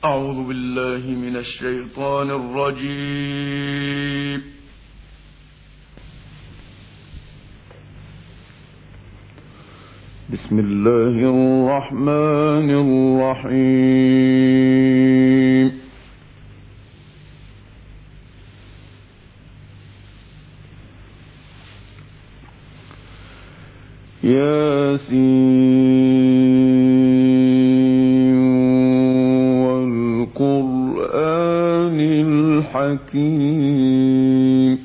أعوذ بالله من الشيطان الرجيم. بسم الله الرحمن الرحيم. ياسين والقرآن الحكيم.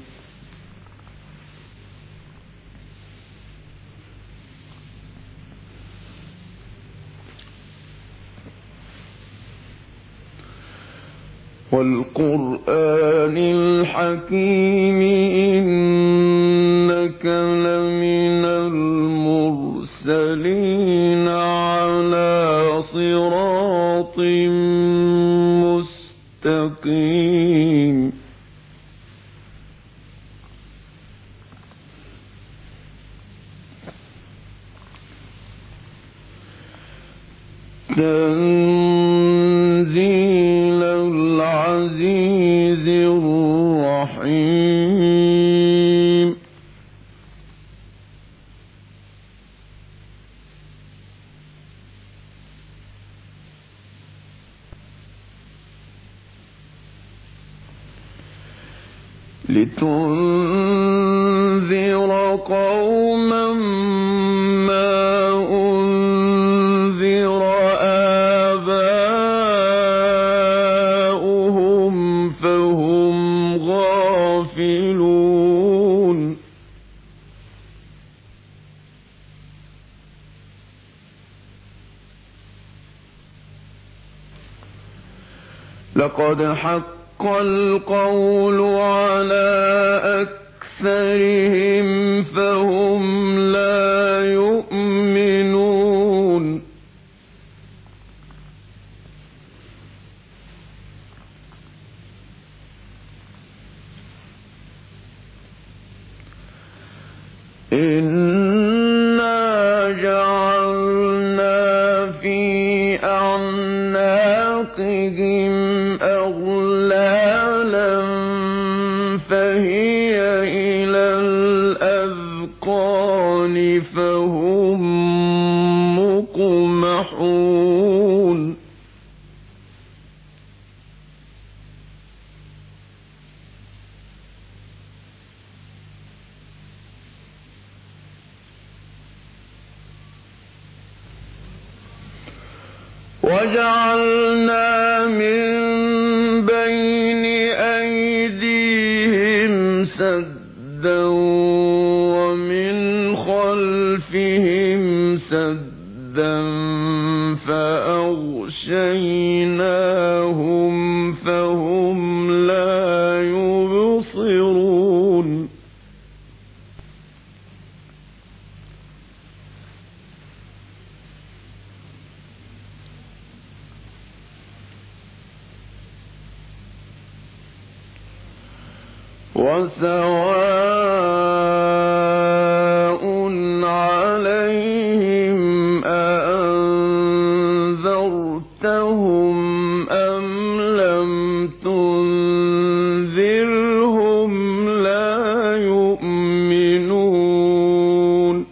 والقرآن الحكيم إنك لمن المرسلين على صراط مستقيم. تنزيل العزيز الرحيم. لتنذر قوما ما أنذر آباؤهم فهم غافلون. لقد حق القول على أكثرهم فهم لا يؤمنون. إنا جعلنا في أعناقهم أغلالا فهي إلى الأذقان فهم مقمحون. وجعلنا من بين أيديهم سدا ومن خلفهم سدا فأغشيناهم فهم لا يبصرون. وسواء عليهم أأنذرتهم أم لم تنذرهم لا يؤمنون.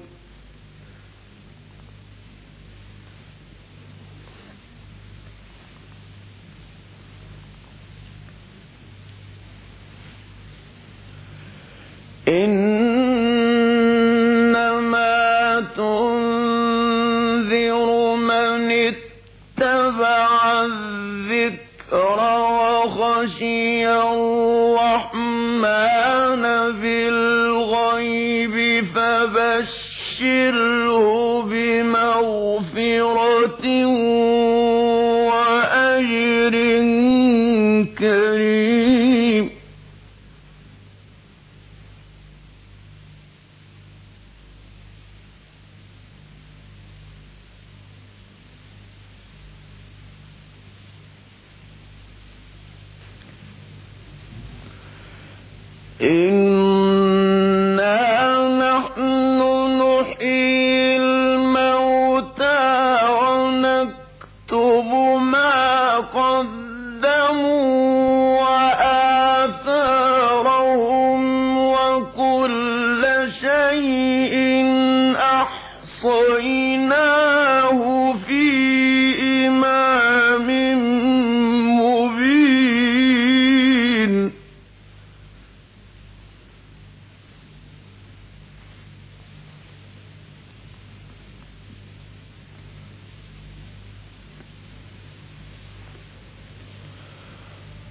إنما تنذر من اتبع الذكر وخشي الرحمن بالغيب فبشره بمغفرة وأجر كريم. إنا نحن نحيي الموتى ونكتب ما قدموا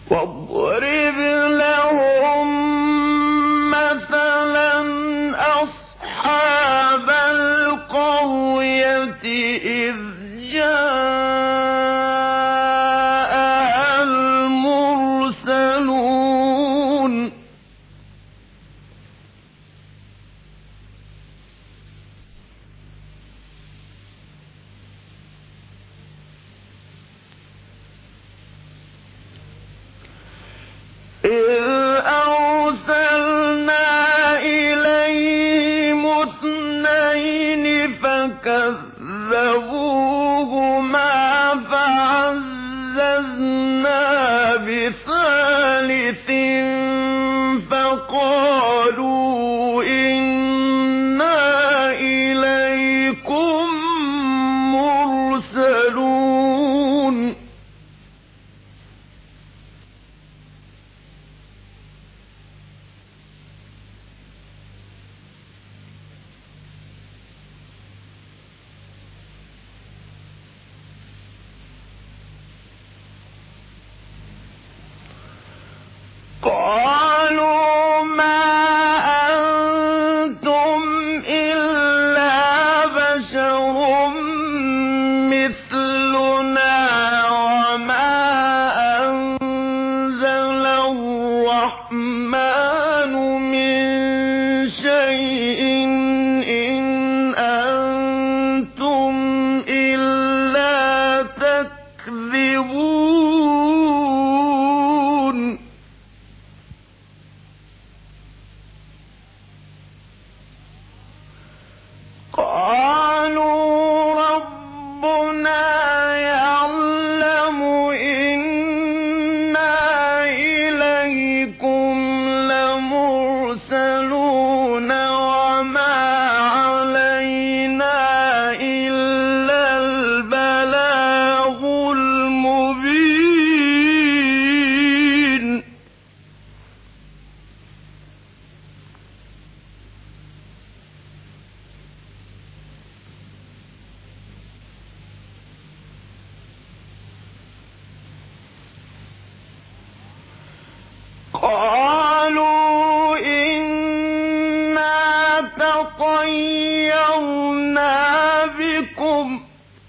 واضرب لهم مثلا أصحاب القرية إذ جاءها المرسلون إذ أرسلنا إليهم اثنين فكذبوهما فعززنا بثالث فقالوا إنا إليكم مرسلون قالوا ما أنتم إلا بشر مثلنا وما أنزل الرحمن من شيء إن أنتم إلا تكذبون قالوا ربنا يعلم إنا إليكم لمرسلون وما علينا إلا البلاغ المبين قالوا إنا تطيرنا بكم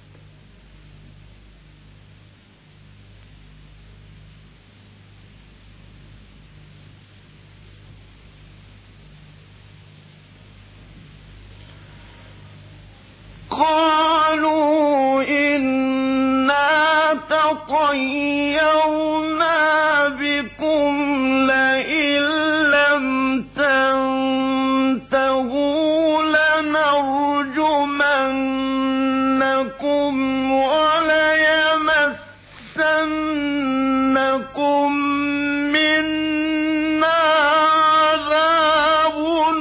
قالوا إنا تطيرنا بكم لئن لم تنتهوا لنرجمنكم وليمسنكم منا عذاب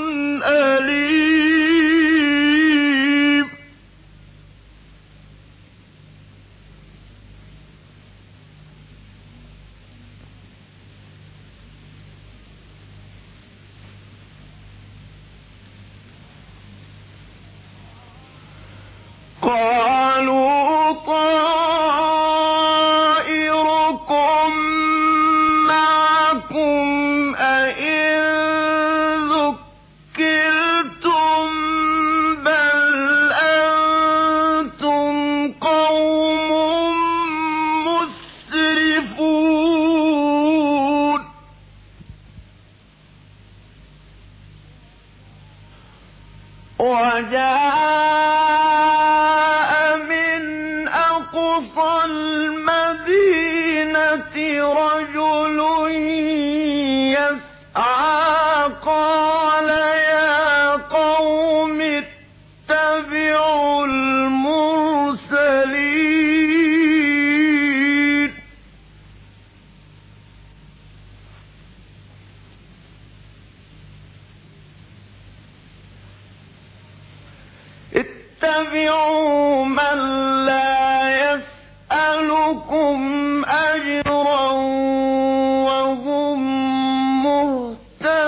أليم قالوا طائركم معكم أئن ذكرتم بل أنتم قوم مسرفون وجاء من أقصى المدينة رجل يسعى قال يا قوم اتبعوا المرسلين اتبعوا من لا يسألكم أجرا وهم مهتدون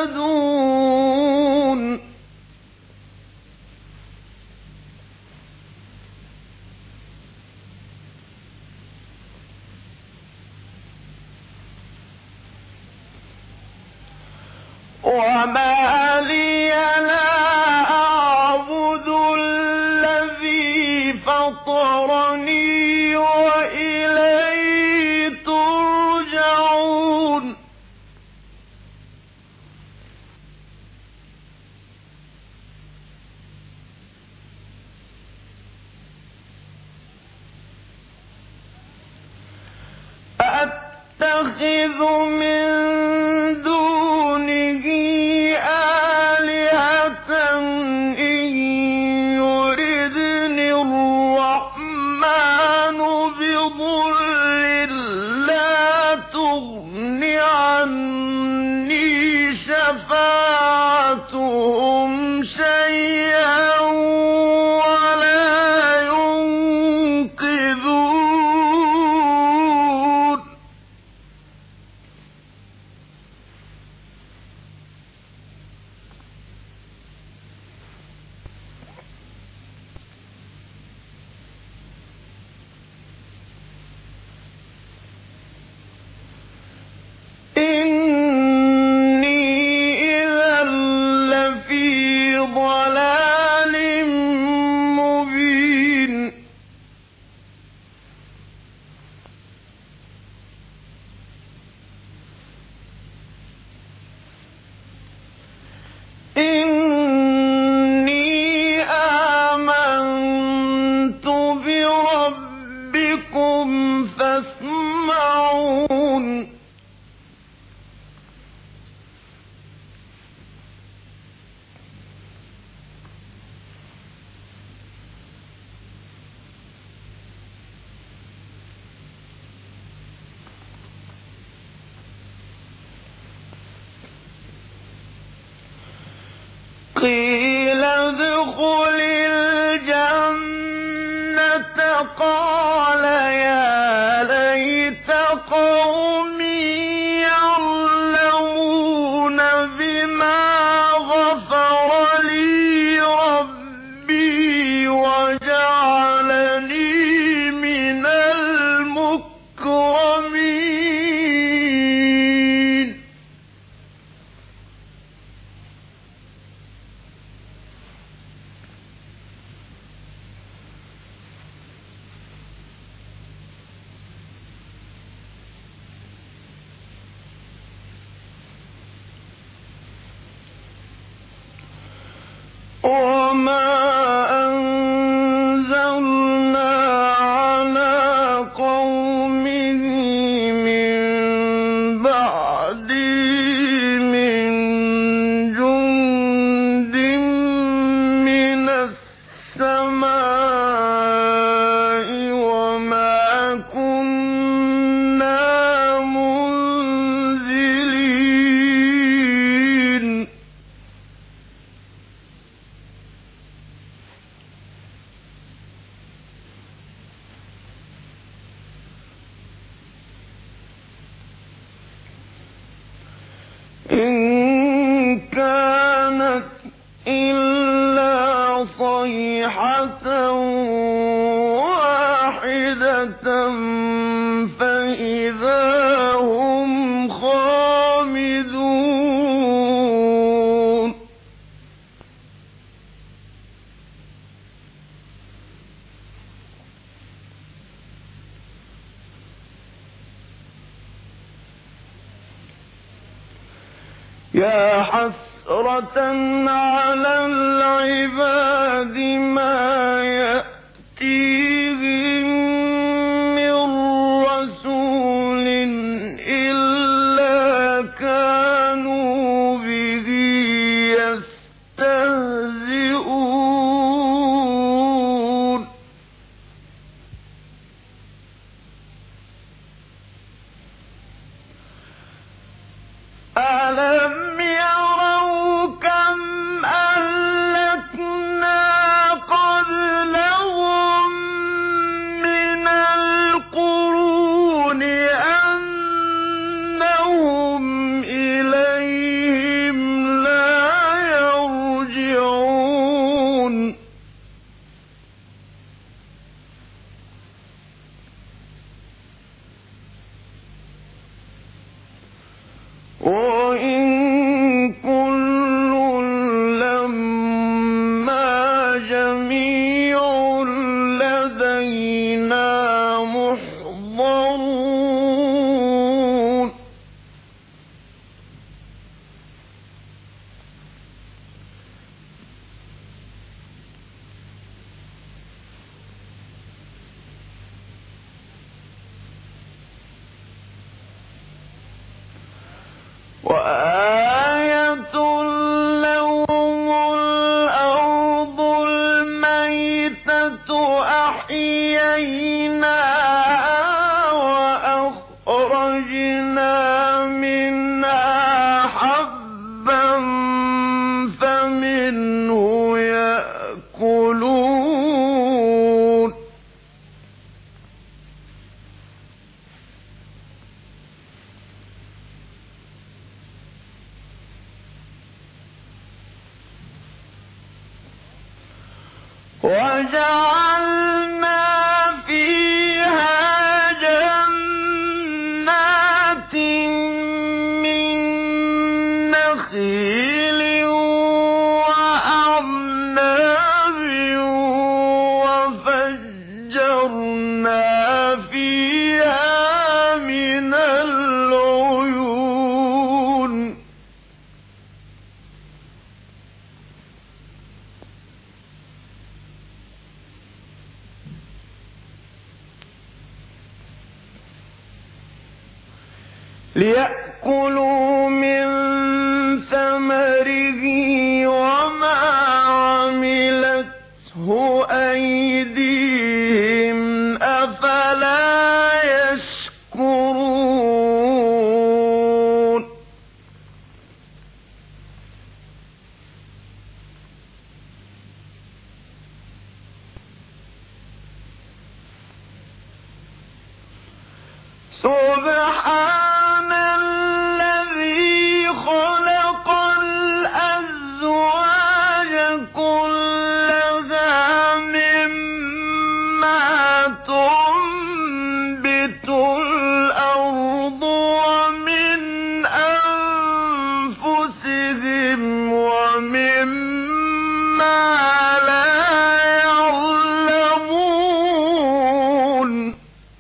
وما لي لا أعبد الذي فطرني وإليه ترجعون أتخذ من دونه آلهة إن يردني الرحمن بضر لا تغن عني شفاعتهم شيئا ولا ينقذون إني إذا لفي ضلال مبين إني آمنت بربكم فاسمعون قيل ادخل الجنة قال يا ليت قومي يعلمون بما غفر لي ربي وجعلني من المكرمين وما أنزلنا على قومه من بعده من جند من السماء وما كنا منزلين إن كانت إلا صيحة واحدة فإذا هم خامدون يا حسرة على العباد ما يأتيهم من رسول إلا كانوا به يستهزئون ألم يروا كم أهلكنا قبلهم من القرون أنهم إليهم لا يرجعون وإن كنتم وآية لهم الأرض الميتة أحييناها وأخرجنا منها حبا فمنه يأكلون وجعلنا فيها جنات من نخيل وأعناب وفجرنا فيها من العيون ليأكلوا من ثمره وما عملته أيديهم أفلا يشكرون سبحان الذي خلق الأزواج كلها مما تنبت الأرض ومن أنفسهم ومما لا يعلمون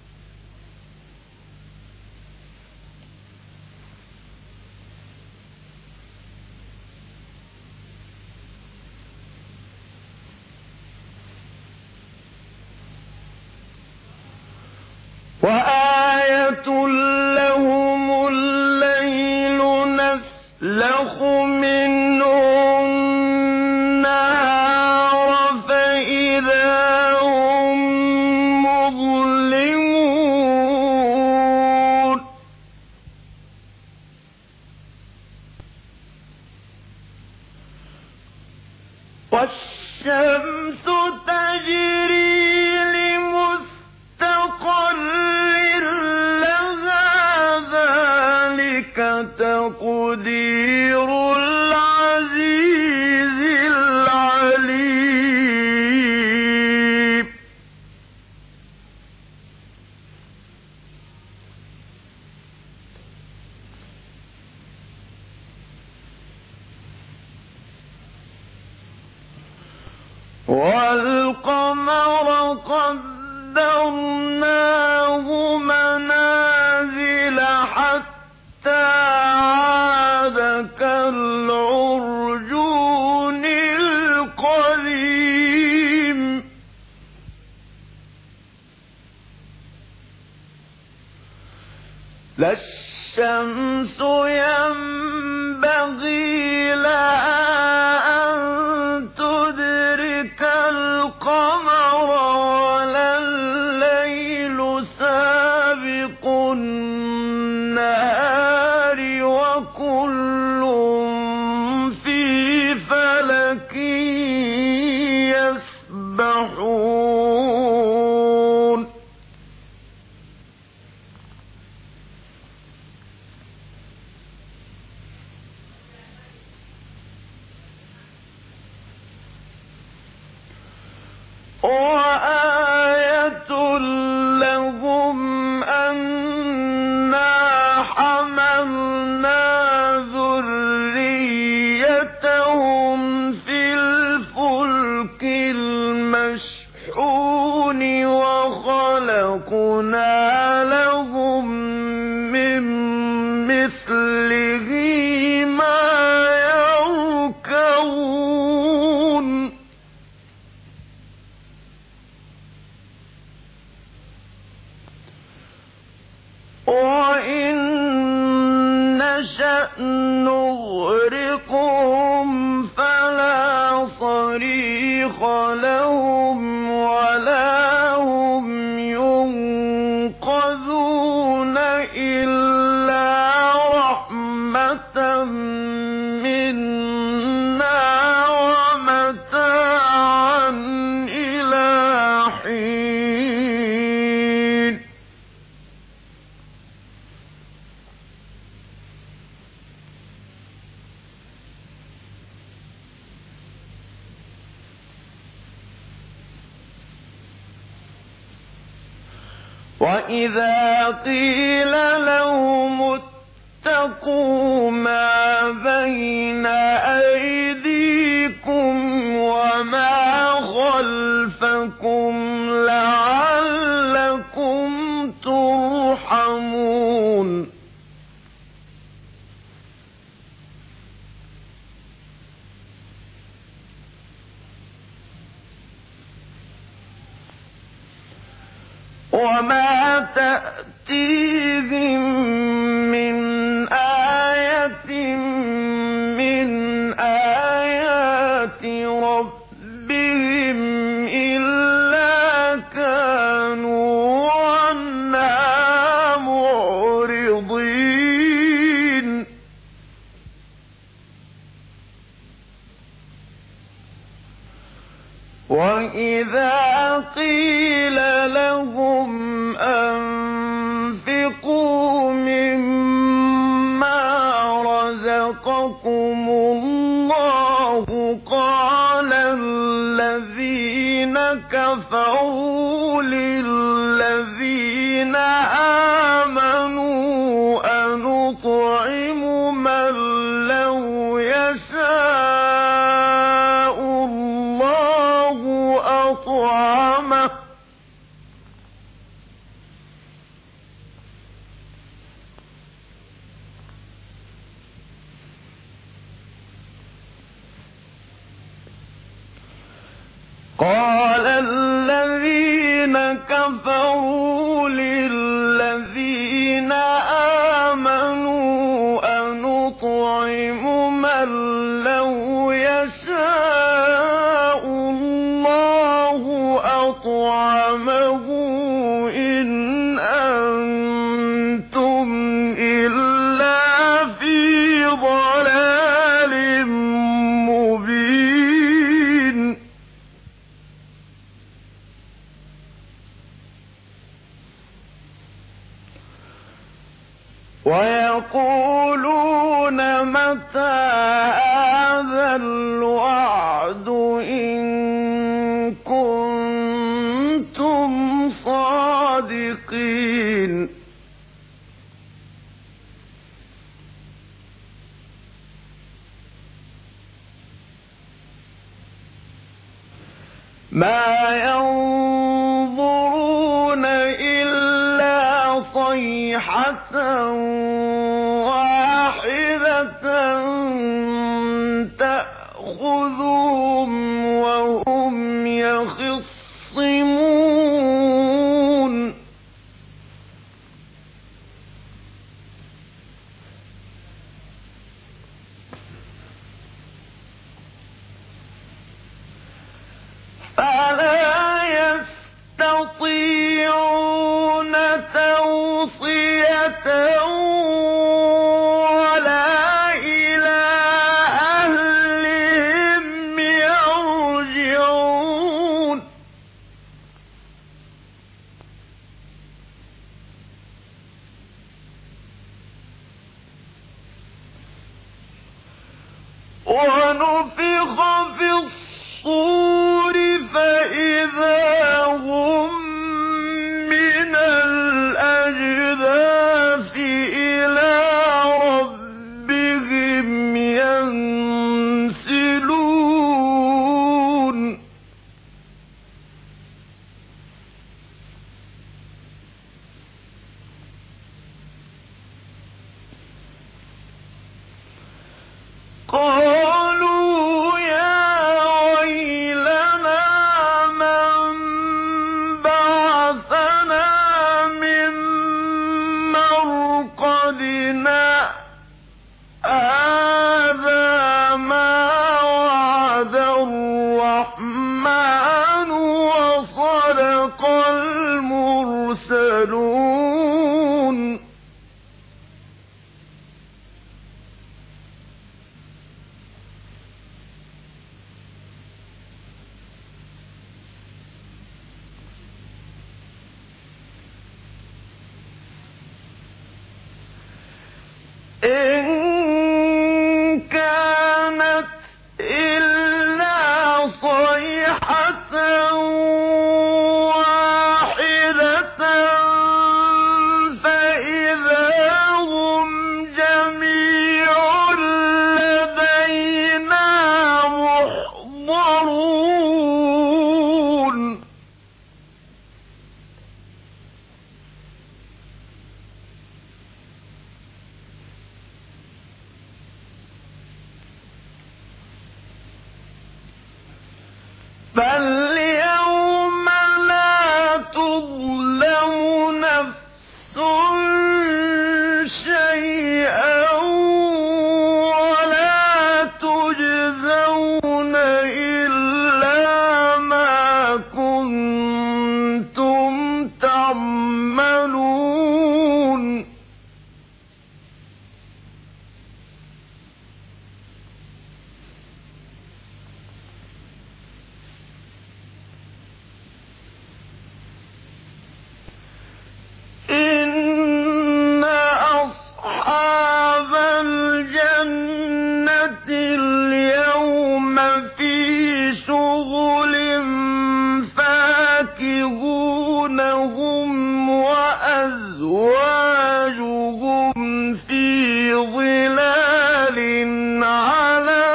وآية لهم الليل نسلخ منه النهار فإذا هم مظلمون والشمس تجري لمستقر لها ذلك تقدير العزيز العليم والقمر قدرناه منازل حتى عاد كالعرجون القديم لا الشمس ينبغي لها أن تدرك القمر ولا الليل سابق النهار وكل في فلك يسبحون وآية لهم أنا حملنا ذريتهم في الفلك المشحون وخلقنا لهم من مثله ما يركبون وإن نشأ نشأ نغرقهم فلا صريخ لهم ولا هم ينقذون إلا رحمة منا ومتاعا إلى حين. وإذا قيل لهم اتقوا ما بين أيديكم وما خلفكم لعلكم ترحمون وما تأتيهم من آية من آيات ربهم إلا كانوا عنها معرضين وإذا قيل لهم أنفقوا مما رزقكم الله قال الذين كفروا للذين آمنوا أنطعم من لو يشاء الله أطعمه قال الذين كفروا للذين آمنوا أنطعم من لو يشاء الله أطعمه إن أنتم إلا في ضلال مبين ويقولون متى هذا الوعد إن كنتم صادقين ما ينظرون إلا صيحة واحدة تأخذهم وهم يخصمون فلا يستطيعون توصية ولا إلى أهلهم يرجعون ونفخ في الصور فإذا هم من الأجداث إلى ربهم ينسلون قالوا يا إن كانت إلا صيحة واحدة فإذا هم جميع لدينا محضرون فاليوم لا تظلم نفس شيئا ولا تجزون إلا ما كنتم تعملون إن أصحاب الجنة اليوم في شغل فاكهون هم وأزواجهم في ظلال على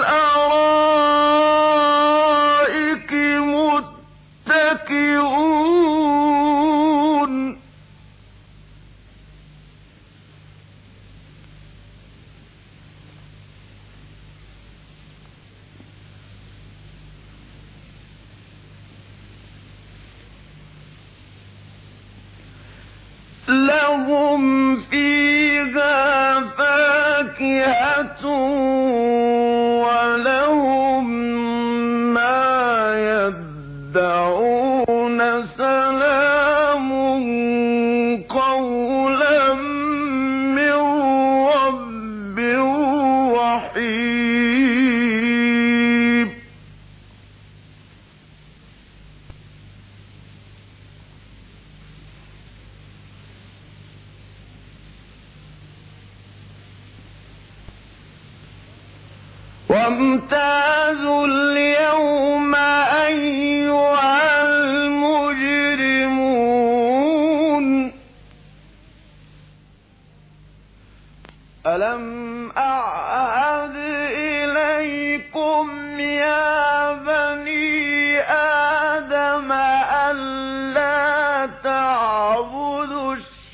الأرائك متكئون لهم فيها فاكهة ولهم ما يدعون سلام قولا من رب رحيم وامتازوا اليوم أيها المجرمون ألم أعهد إليكم يا بني آدم ألا تعبدوا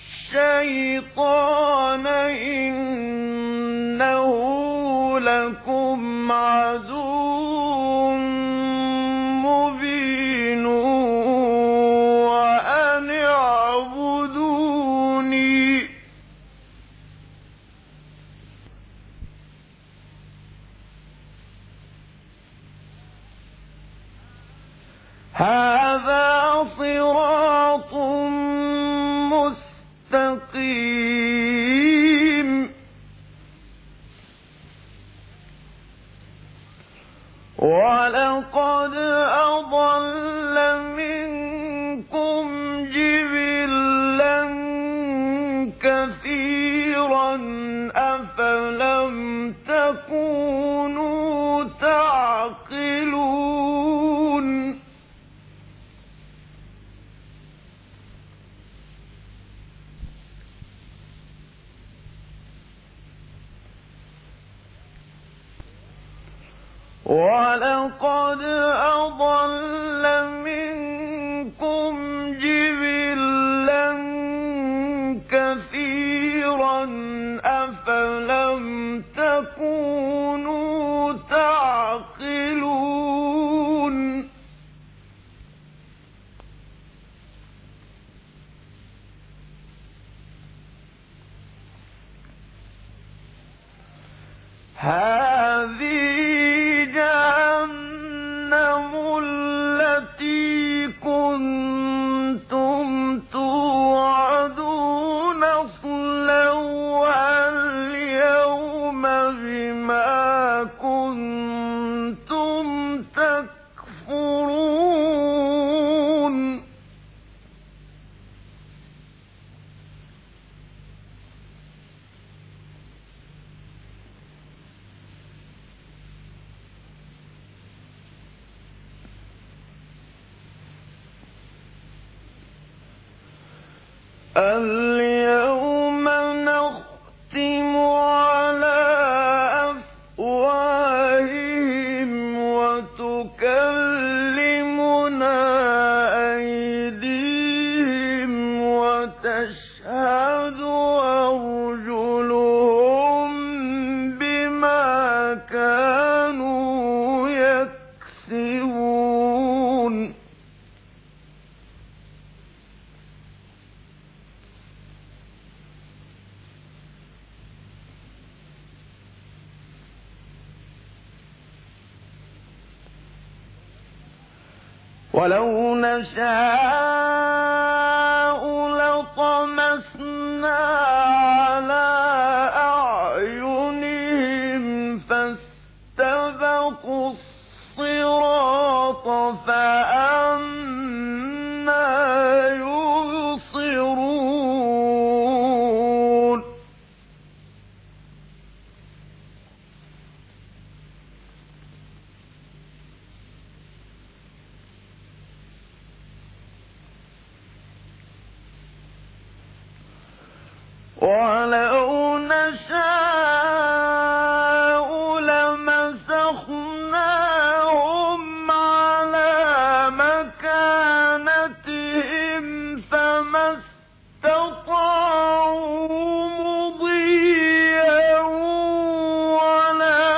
الشيطان إنه لكم عدو مبين وأن اعبدوني هذا صراط مستقيم ولقد أضل منكم جبلا كثيرا أفلم تكونوا تعقلون ولقد أضل منكم جبلا كثيرا أفلم تكونوا تعقلون هذه جهنم التي كنتم توعدون اصلوها اليوم بما كنتم تكفرون اليوم نختم على أفواههم وتكلمنا أيديهم وتشهد أرجلهم بما كانوا يكسبون ولو نشاء لطمسنا على أعينهم فاستبقوا الصراط فأنى يبصرون ولو نشاء لمسخناهم على مكانتهم فما استطاعوا مضيا ولا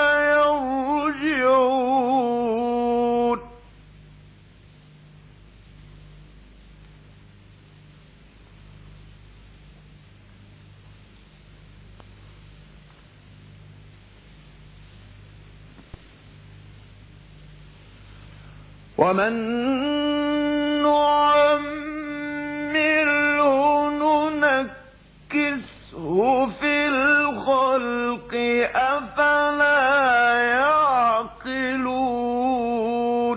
يرجعون ومن نعمره ننكسه في الخلق أفلا يعقلون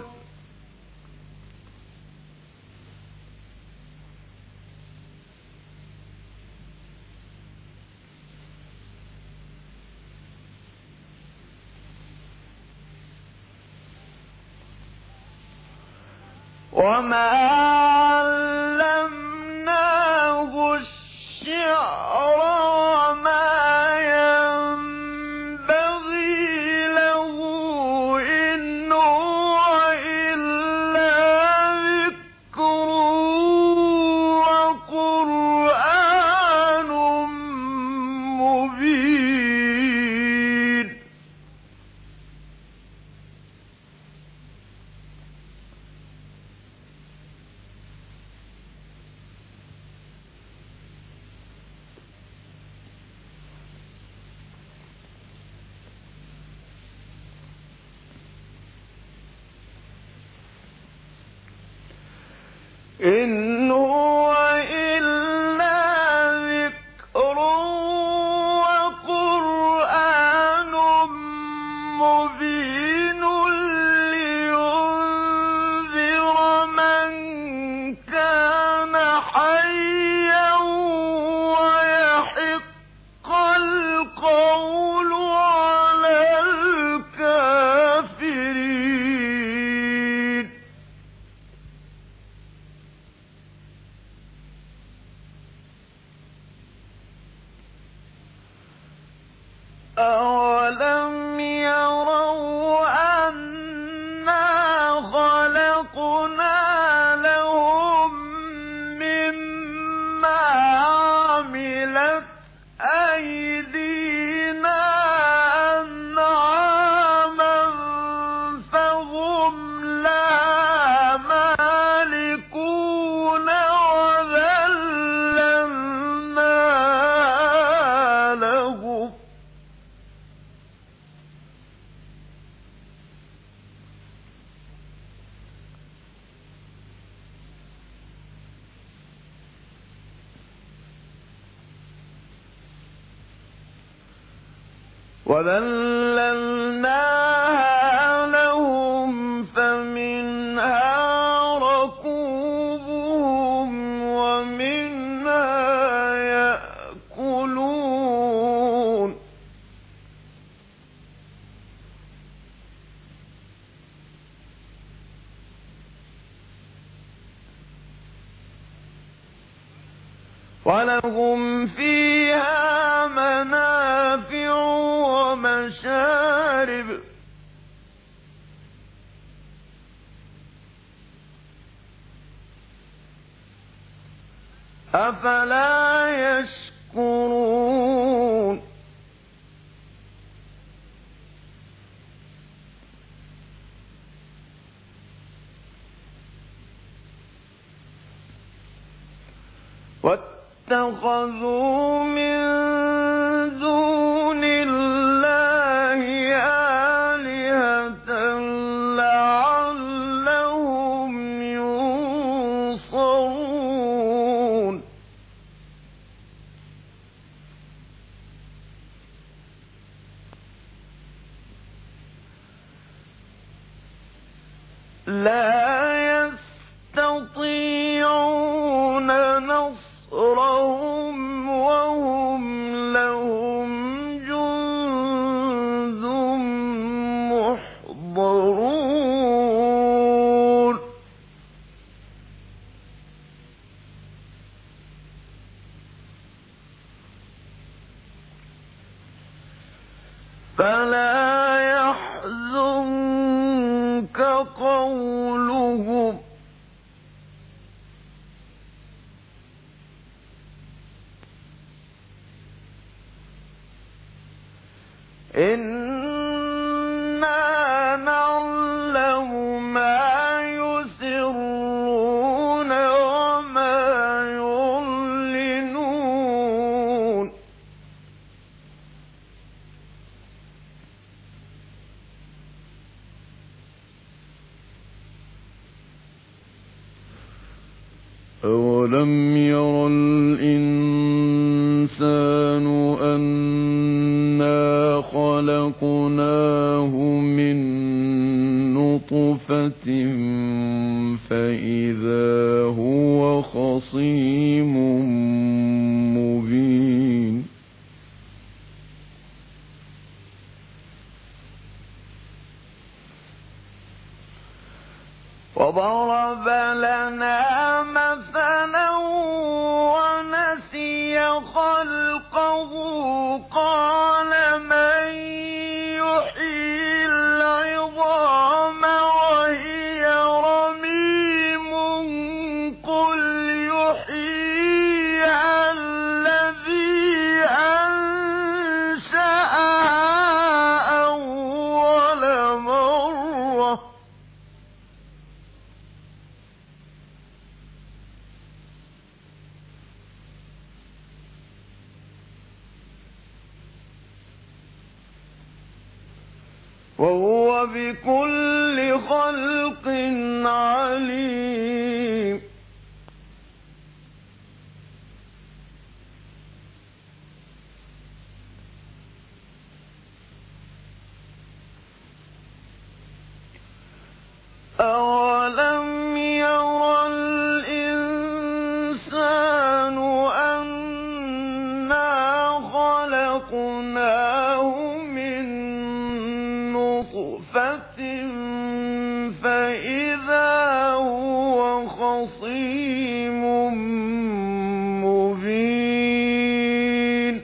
وما علمناه الشعر وما ينبغي له إن هو إلا ذكر وقرآن مبين إن هو إلا ذكر وقرآن مبين لينذر من كان حيا ويحق القول على الكافرين أولم يروا أنا خلقنا لهم مما عملت أيدينا أنعاما فهم لها مالكون وذللنا لهم وذللناها لهم فمنها ركوبهم ومنها يأكلون ولهم فيها منافع ومشارب أفلا يشكرون واتخذوا من دون الله آلهة لعلهم ينصرون لا يستطيعون نصرهم وهم لهم جند محضرون فلا يحزنك قولهم إنا نعلم ما يسرون وما يعلنون أولم ير الإنسان أنا خلقناه من نطفة فإذا هو خصيم مبين وضرب لنا مثلا ونسي خلقه قال من يحيي العظام وهي رميم قل يحييها الذي أنشأها أول مرة وهو بكل خلق عليم أولم ير الإنسان أنا خلقناه من نطفة فإذا هو خصيم مبين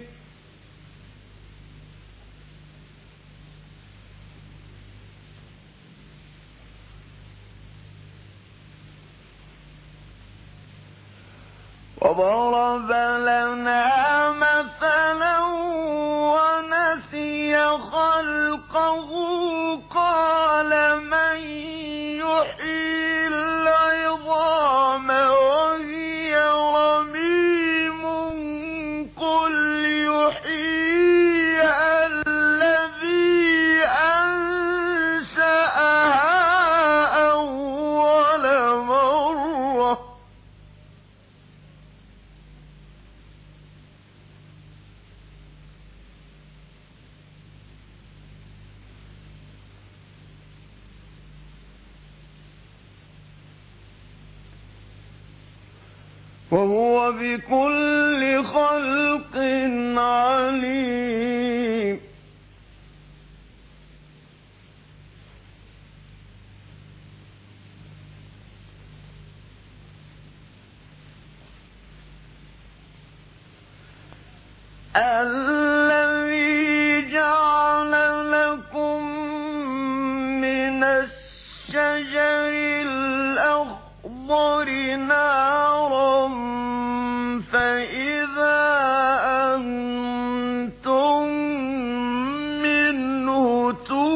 وضرب لنا مثلا ونسي خلقه قال من يحيي العظام وهي رميم قل يحييها الذي أنشأها أول مرة وهو بكل خلق عليم الذي جعل لكم من الشجر الأخضر نارا فإذا أنتم منه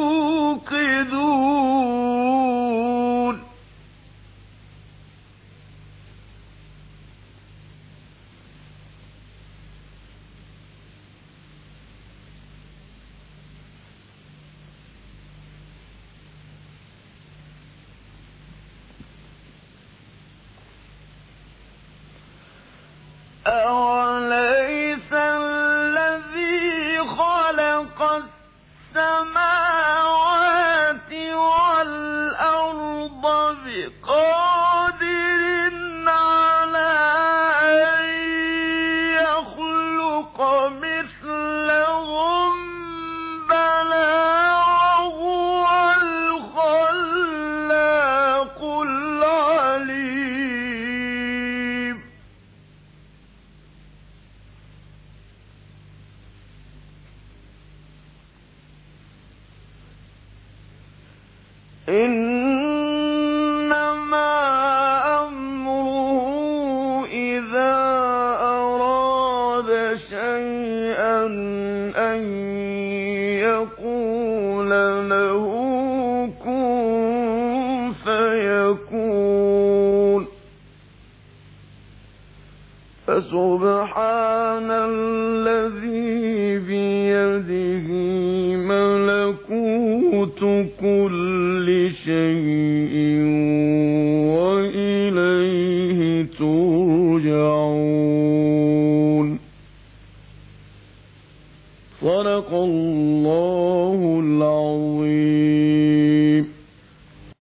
توقدون أوليس الذي خلق السماوات والأرض بقادر على أن يخلق مثلهم بلى وهو الخلاق العليم إنما أمره إذا أراد شيئا أن يقول له كن فيكون فسبحان الذي بيده ملكوت كل شيء